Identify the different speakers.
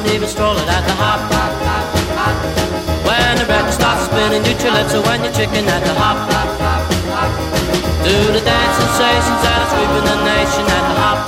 Speaker 1: even strolling at the hop. When the record starts spinning, you calypso when you're chicken at the hop. Do the dance sensations that are sweeping the nation at the hop.